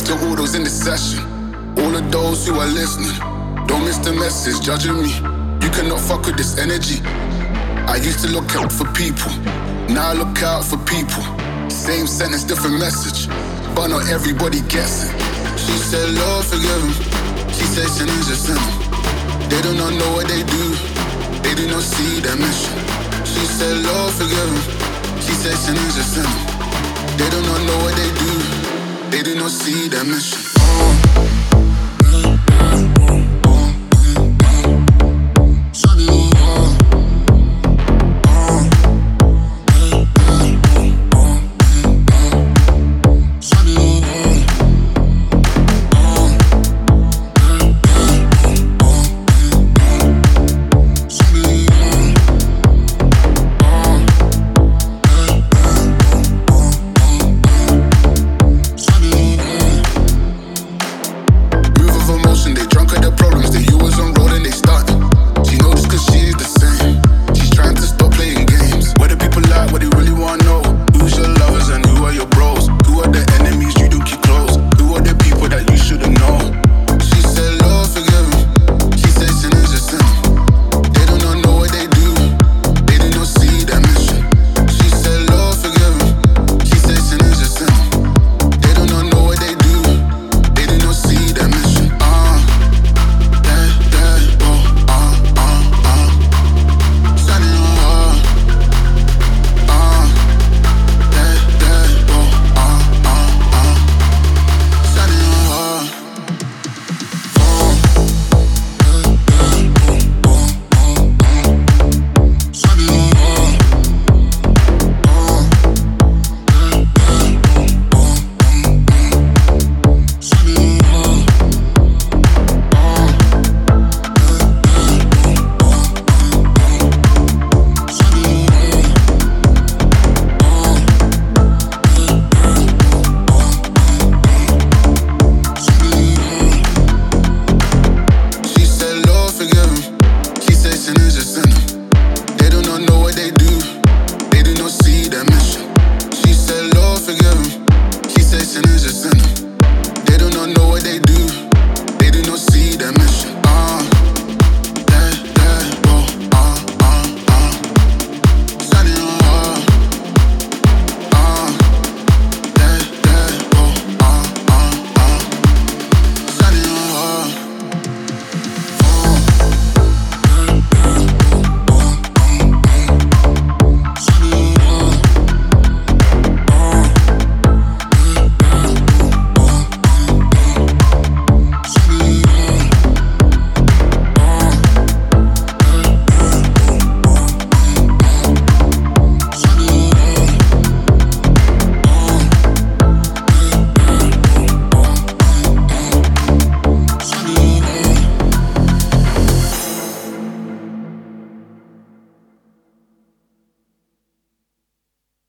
To all those in the session, all of those who are listening, don't miss the message judging me. You cannot fuck with this energy. I used to look out for people, now I look out for people. Same sentence, different message, but not everybody gets it. She said, Lord forgive him. She said, sinners are sinning. They do not know what they do. They do not see their mission. She said, Lord forgive him. She said, sinners are sinning. They do not know what they do. They do not see their mission.